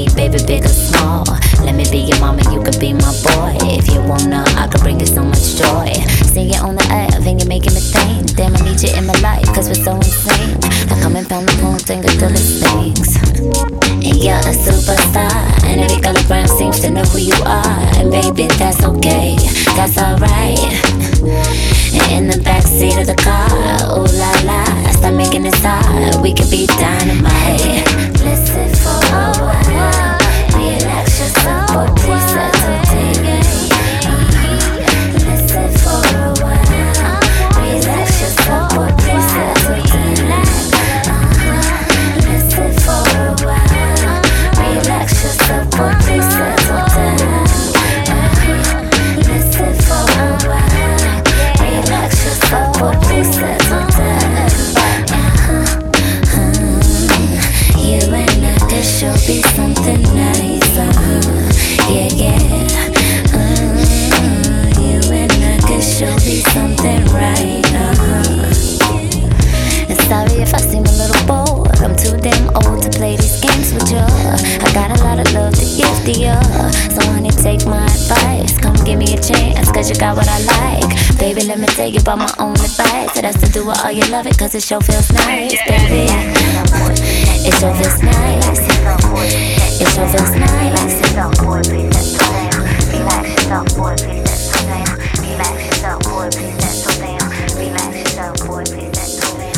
need, baby, big or small. Let me be your mama, you could be my boy. If you wanna, I could bring you so much joy. Sing it on the app and you're making me think. Damn, I need you in my life, cause we're so insane. I come and pound the phone finger till it stings. And you're a superstar, and every hologram seems to know who you are. And baby, that's okay, that's alright. And in the backseat of the car, ooh la la, stop making it hard, we could be dynamite. Listen for a while, relax yourself, boy, please settle down. Listen for a while, relax yourself, boy, please settle down. Listen for a while, relax yourself, boy, please settle down. Listen for a while, relax yourself, boy, please settle down. You and I, this should be something nice. Yeah, yeah. You and I, this should be something right. And sorry if I seem a little bored. I'm too damn old to play these games with you. I got a lot of love to give to you. So honey, take my advice. Come give me a chance, cause you got what I like. Baby, let me tell you about my own advice. So that's to do it all you love it, cause it sure feels nice, baby. It sure feels nice. It sure feels nice. Relax yourself, boy, please settle down. Relax yourself, boy, please settle down. Relax yourself, boy, please settle down.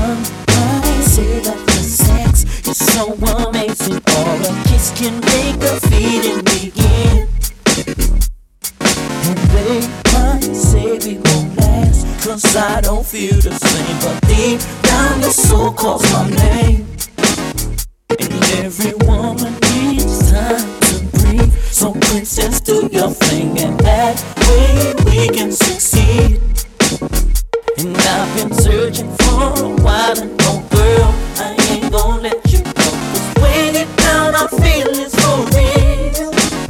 Some might say that the sex is so amazing, or a kiss can make a feeling begin. And they might say we won't last, 'cause I don't feel the same. But deep down your soul calls my name. And every woman needs time to breathe. So princess, do your thing, and that way we can succeed. And I've been searching for a while, and oh girl, I ain't gonna let you go. 'Cause way deep down I feel it's for real.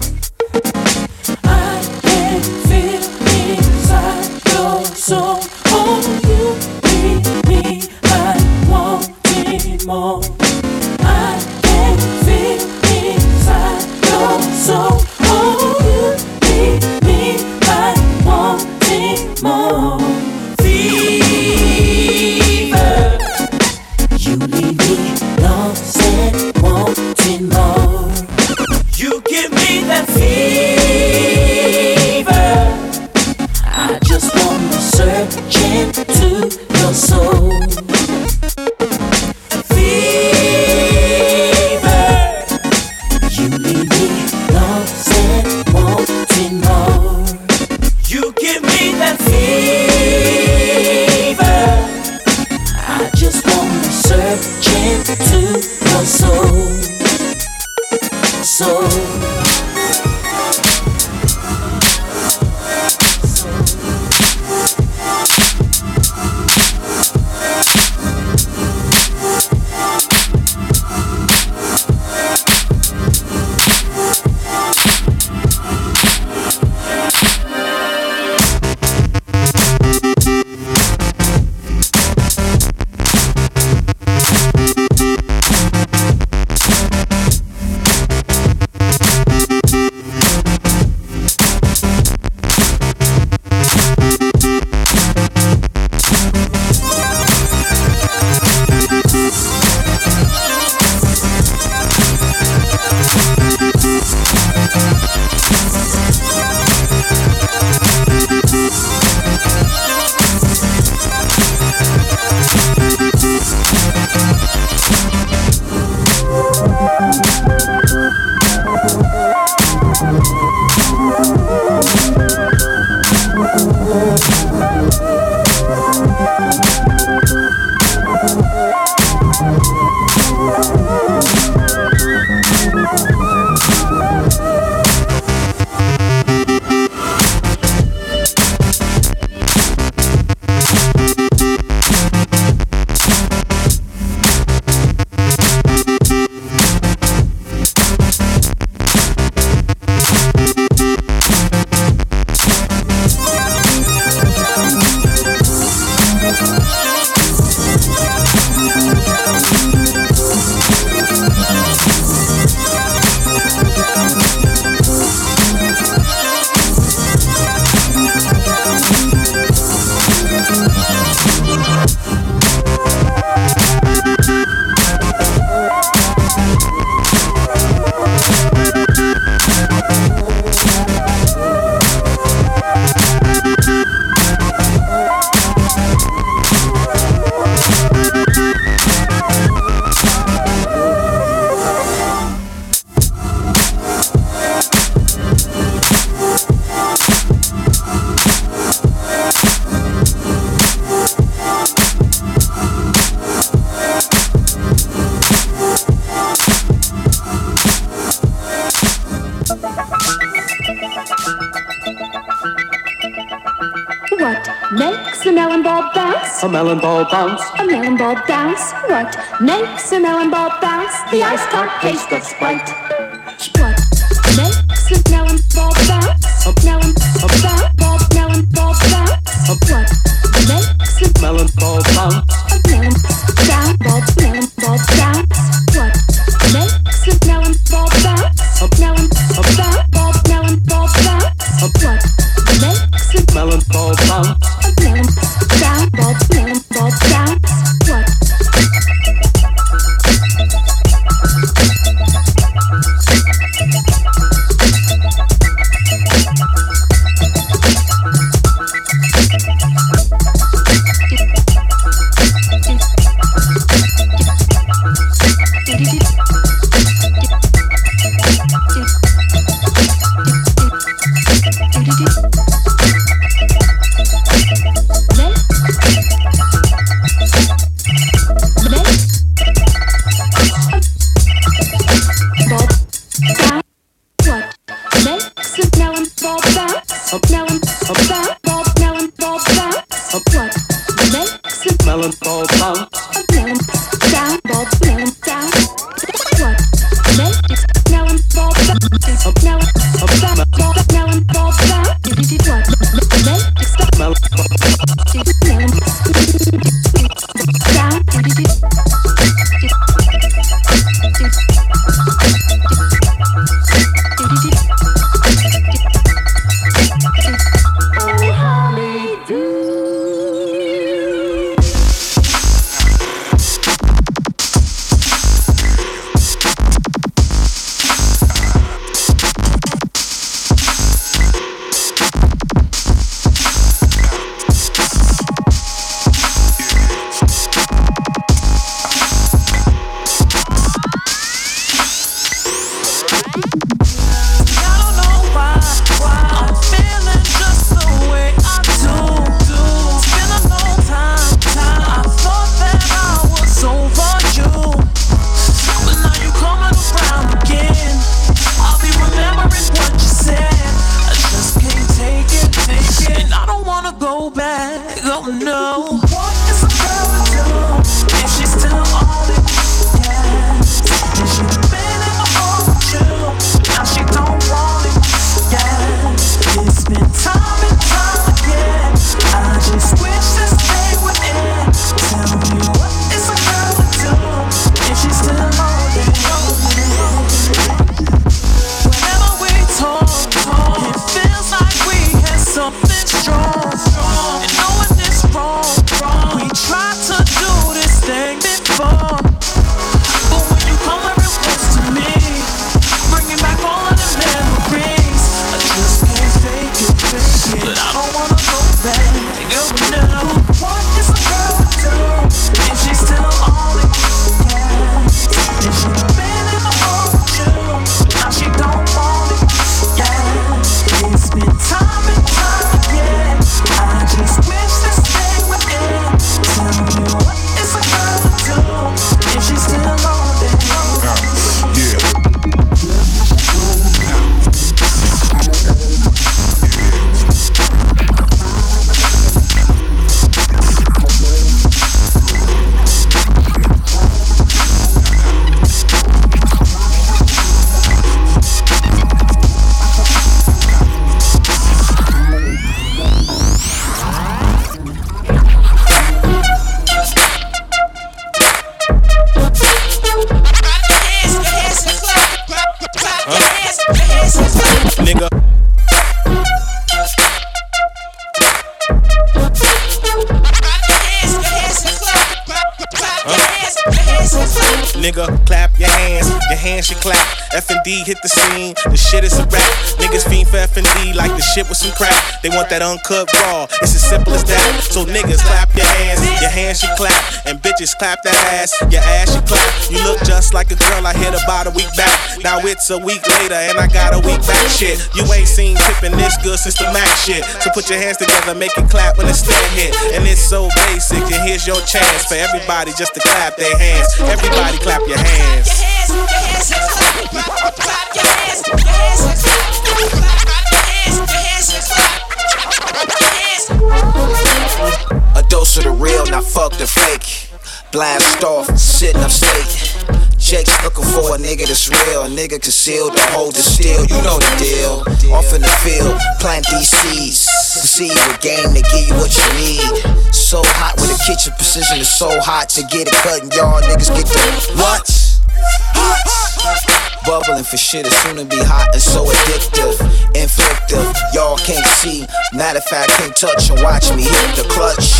I can feel inside your soul. Oh, you need me, I want it more. I can feel inside your soul. Oh, you need me, I want it more. Fever, you leave me lost and wanting more. You give me that fever. I just wanna search into your soul. Fever, you leave me lost and wanting more. You give me that fever. I just wanna search into your soul. Soul. What makes a melon ball bounce? A melon ball bounce. A melon ball bounce. What makes a melon ball bounce? The ice tart taste of Sprite. What makes a melon ball bounce? A melon ball bounce. Melon ball bounce. What makes a melon ball bounce? A melon bounce. Melon ball bounce. What makes a melon ball bounce? A melon ball. Melon ball bounce. What makes a melon ball bounce? A melon ball. Melon ball bounce. What? Nigga, clap your hands should clap. F&D hit the scene, the shit is a rap. Niggas fiend for F&D like the shit with some crap. They want that uncut raw, it's as simple as that. So niggas, clap your hands should clap. And bitches, clap that ass, your ass should clap. You look just like a girl I hit about a week back. Now it's a week later and I got a week back shit. You ain't seen tipping this good since the Mac shit. So put your hands together, make it clap when the snare hit. And it's so basic, and here's your chance for everybody just to clap their hands. Everybody clap your hands. A dose of the real, now fuck the fake. Blast off, sitting up straight. Jake's looking for a nigga that's real. A nigga concealed, don't hold the steel. You know the deal. Off in the field, plant these seeds. Conceive a game to give you what you need. So hot with the kitchen precision is so hot to get it cut and y'all niggas get the what? Bubbling for shit is soon to be hot and so addictive, inflictive. Y'all can't see, matter of fact can't touch and watch me hit the clutch.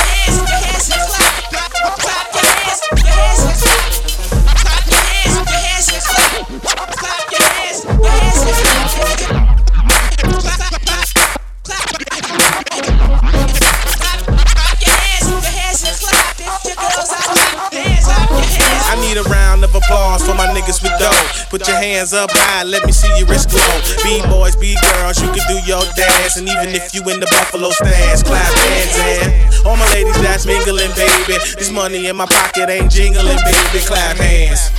I need a round of applause for my niggas with dough. Put your hands up high, let me see your wrist glow. B-boys, B-girls, you can do your dance. And even if you in the Buffalo stance, clap hands and all my ladies that's mingling, baby. This money in my pocket ain't jingling, baby. Clap hands.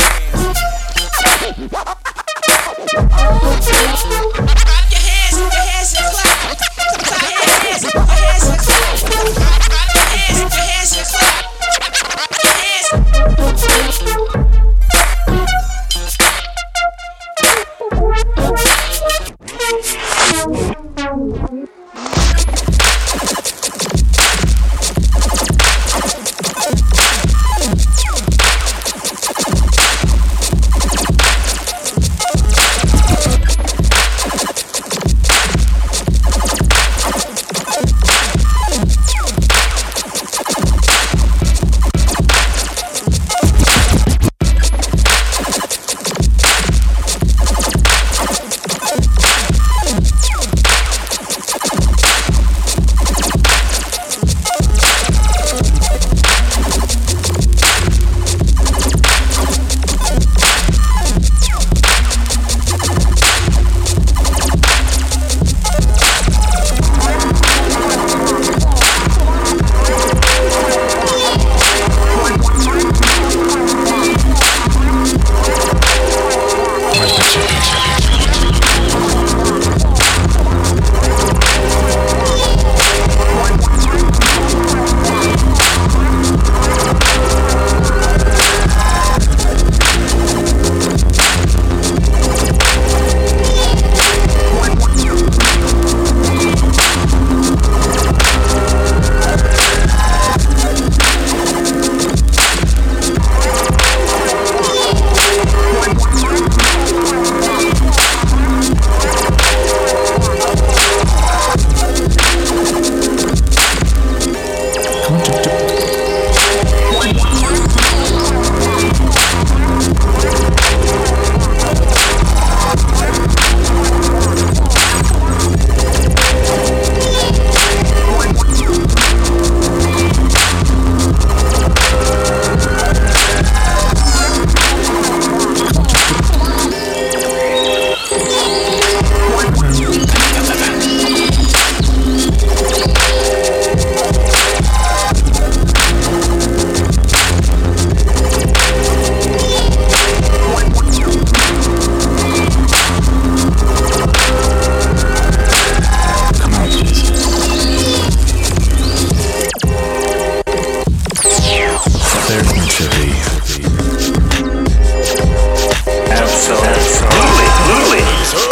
Absolutely.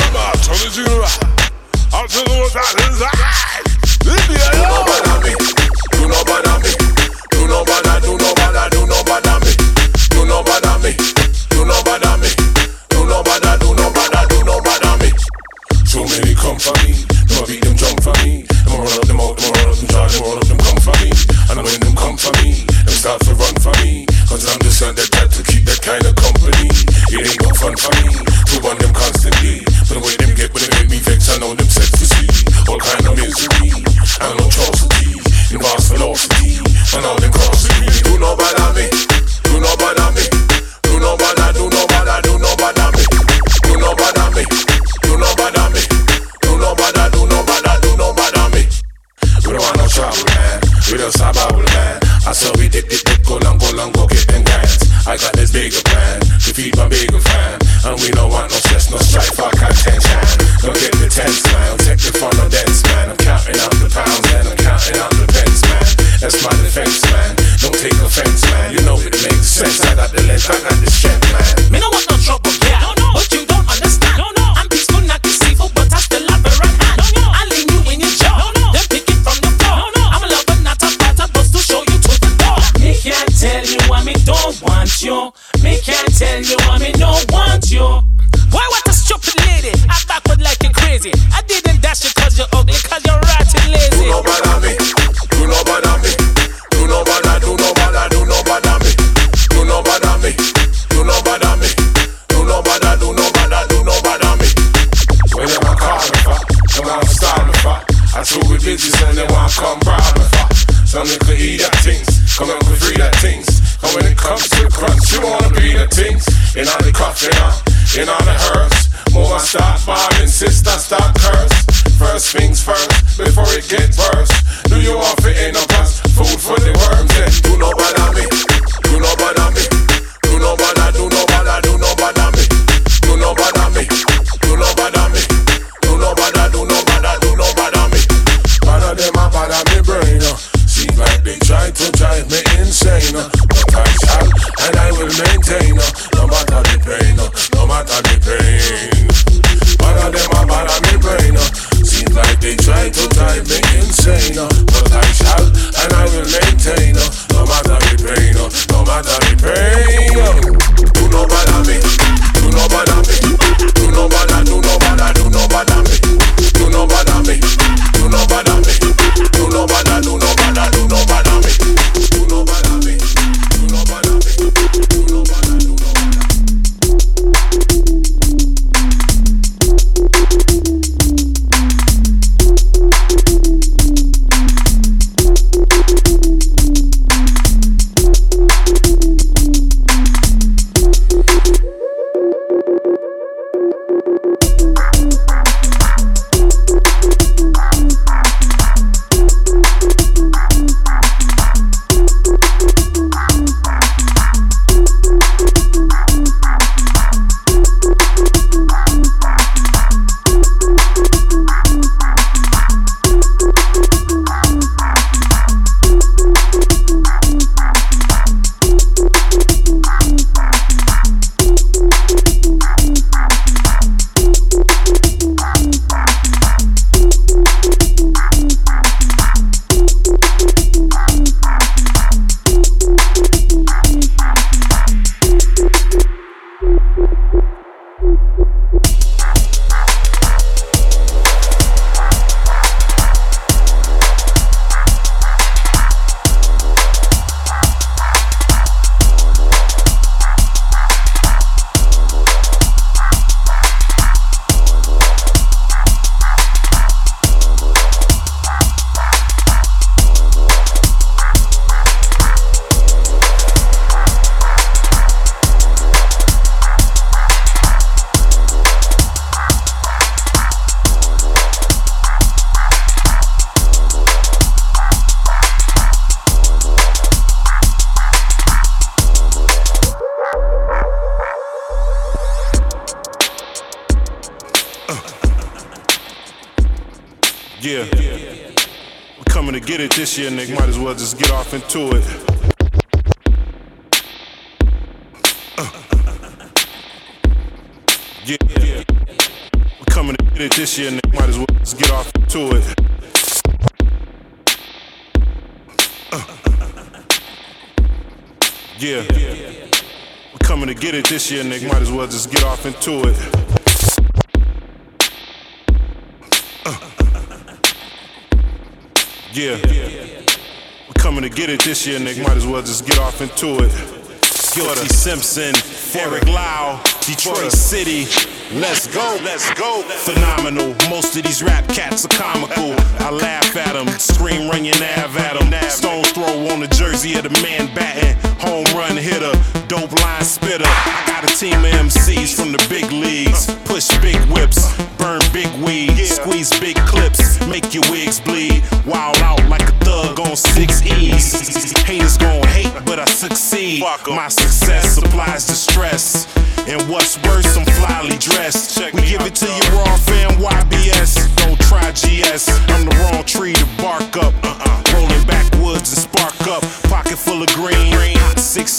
So many come for me, I'ma beat them jump for me. I'ma run up them out, I'ma run up them charge, I'ma run up them come for me. And when them come for me, them start to run for me. Cause I'm the son that got to keep that kind of company. It ain't no fun for me to run them constantly. But the way them get when they make me vex, I know them set to see all kind of misery. I know atrocity, involves velocity, and all them crossing me. Do no bother me, do no bother me, do no bother, do no bother, do no bother me, do no bother me, do no bother me, do no bother, do no bother, do no bother me. We don't want no trouble, man. We don't stop our man. I saw we dip, go long, go get them guys. I got this bigger plan to feed my bigger fan. And we don't want no stress, no strife, or contention. Don't get the tense, man. Take the fun of dance, man. I'm counting out the pounds and I'm counting out the pence, man. That's my defense, man. Don't take offense, man. You know it makes sense. I got the length, I got the strength, man. Me no want no trouble, yeah. But you don't understand. I'm peaceful, not deceitful, but I still have a right hand. I lean you in your jaw. Then pick it from the floor. I'm a lover, not a fighter, but to show you to the door. Me can't tell you why me don't want you. Me can't tell you why me don't want you. Why what a stupid lady? I backward like you crazy. I didn't dash you cause you're ugly, cause you're rotten lazy. Do no bother me, do no bother me, do no bother, do no bother, do no bother me, do no bother me, do no bother me, do no bother, do no bother, do no bother me. When them a call me for, them want to start me for. I true with bitches and they want to come bribe me for. Some nigga eat that things, come and free that things. And when it comes to the crunch, you wanna be the things. In all the coffee, in all the herbs. More I start ballin', sister start curse. First things first, before it get worse. Do you want fit in a past food for the worms? And do no bother me, do no bother me, do no bother, do no bother, do no bother me, do no bother me, do no bother me, do no bother, do no bother, do no bother me. Bother them, I bother me brain. Seem like they try to drive me insane. But I shall and I will maintain. No matter the pain, no matter the pain. Bother them, I bother me brain. Seems like they try to drive me insane. But I shall and I will maintain. No matter the pain, no matter the pain. Do no bother me, do no bother me, do no bother, do no bother, do no bother me, do no bother me, do no bother me, do no bother, do no bother, do no bother me, do no bother me, do no bother me, do no bother, do no bother. Yeah, we're coming to get it this year, Nick. Might as well just get off into it. Yeah. We're coming to get it this year, nigga. Might as well just get off to it. Yeah. We're coming to get it this year, nigga. Might as well just get off into it. Yeah. We're coming to get it this year, nigga. Might as well just get off into it. Guilty Simpson, Eric Lau, Detroit City. Let's go, let's go. Phenomenal. Most of these rap cats are comical. I laugh at them, scream, run your nav at them. Stone's throw on the jersey of the man batting. Home run hitter, dope line spitter. I got a team of MCs from the big leagues. Push big whips, burn big weed, squeeze big clips, make your wigs bleed. Wild out like a thug on 6 E's. Haters gon' hate, but I succeed. My success supplies the stress. And what's worse, I'm flyly dressed. We give it to you raw, fam, YBS. Don't try GS, I'm the wrong tree to bark up. Rolling backwoods and spark up. Pocket full of green, hot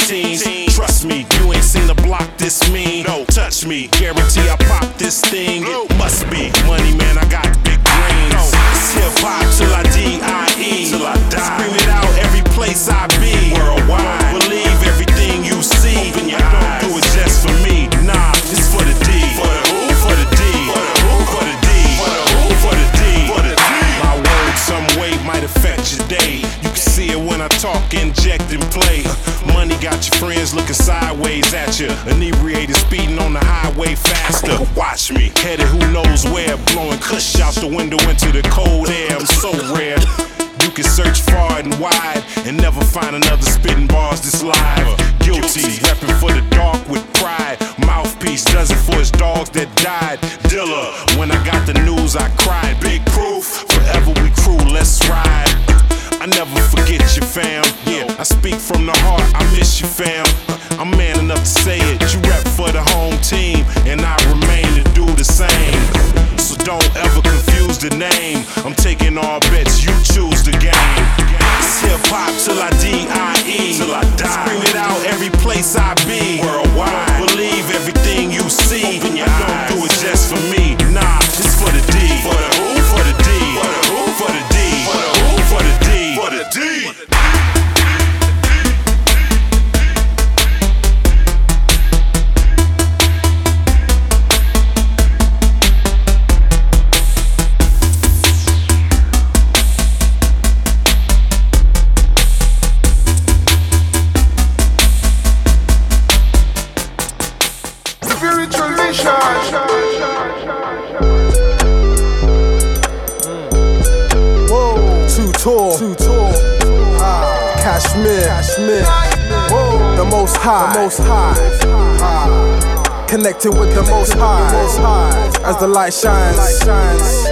16s. Trust me, you ain't seen the block this mean. No, touch me, guarantee I pop this thing. It must be money, man, I got big brains. It's hip-hop till I D-I-E, till I die. Scream it out every place I be. Worldwide, believe everything you see. Open your eyes. Don't do it just for me. Nah, it's for the D. For the who? For the D. For the who? For the D. For the who? For the D. For the D. My words some way might affect your day. You can see it when I talk, inject and play. Money got your friends looking sideways at you. Inebriated, speeding on the highway faster. Watch me, headed who knows where. Blowing kush out the window into the cold air. I'm so rare. You can search far and wide and never find another spitting bars this live. Guilty, repping for the dark with pride. Mouthpiece does it for his dogs that died. Dilla, when I got the news I cried. Big proof, forever we crew, let's ride. I never forget you, fam. Yeah, I speak from the heart, I miss you, fam. I'm man enough to say it. You rep for the home team, and I remain to do the same. So don't ever confuse the name. I'm taking all bets, you choose the game. It's hip-hop till I D-I-E, till I die. Scream it out every place I be. Worldwide, believe everything you see. Open your eyes. Don't do it just for me. Nah, it's for the D. For the who? For the D. For the who? For the D. For the who? For the D. For the D. Too tall. Kashmir. Whoa. The most high. Connected with the most high. As the light shines.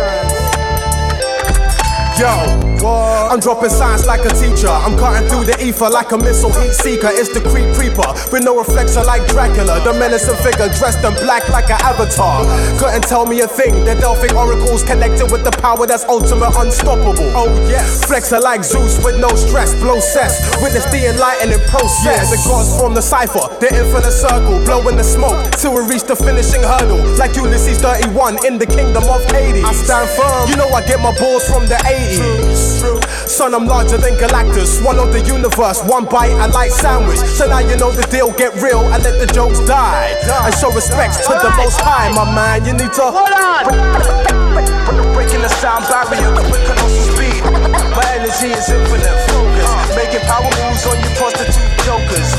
Yo, I'm dropping signs like a teacher. I'm cutting through the ether like a missile heat seeker. It's the creeper with no reflection like Dracula. The menacing figure dressed in black like an avatar. Couldn't tell me a thing. The Delphic oracles connected with the power that's ultimate, unstoppable. Oh yes, flexer like Zeus with no stress. Blow cess, witness the enlightening process. The gods form the cipher, the infinite circle, blowing the smoke till we reach the finishing hurdle. Like Ulysses 31 in the kingdom of Hades. I stand firm. You know I get my balls from the 80s. True. Son, I'm larger than Galactus. One of the universe, one bite, a light sandwich. So now you know the deal, get real and let the jokes die. And show respects to the most high, my man. You need to hold on. Breaking the sound barrier with colossal speed. My energy is infinite focus. Making power moves on you prostitute jokers.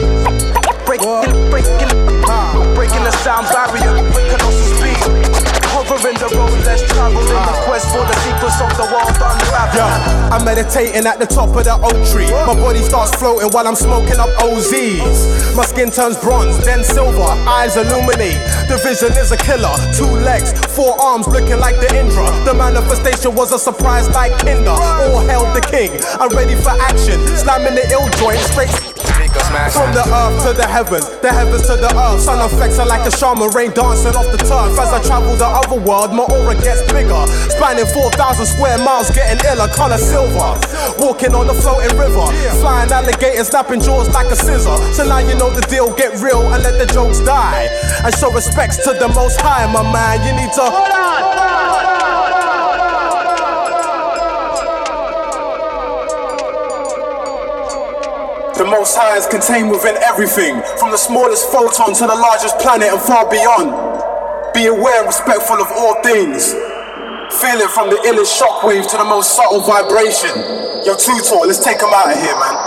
Breaking the sound barrier with colossal speed. Hovering the road, let's travel in the quest for the secrets of the world unraveled. Yo, I'm meditating at the top of the oak tree. My body starts floating while I'm smoking up OZs. My skin turns bronze, then silver, eyes illuminate. The vision is a killer. 2 legs, 4 arms looking like the Indra. The manifestation was a surprise like Kinder. All hail the king, I'm ready for action. Slamming the ill joint straight. From the earth to the heavens to the earth. Sun effects are like a shaman, rain dancing off the turf. As I travel the other world, my aura gets bigger. Spanning 4,000 square miles, getting iller, color silver. Walking on the floating river, flying alligators, snapping jaws like a scissor. So now you know the deal, get real and let the jokes die. And show respects to the most high, my man. You need to hold on. The Most High is contained within everything, from the smallest photon to the largest planet and far beyond. Be aware and respectful of all things. Feel it from the illest shockwave to the most subtle vibration. Yo, Tutor, let's take him out of here, man.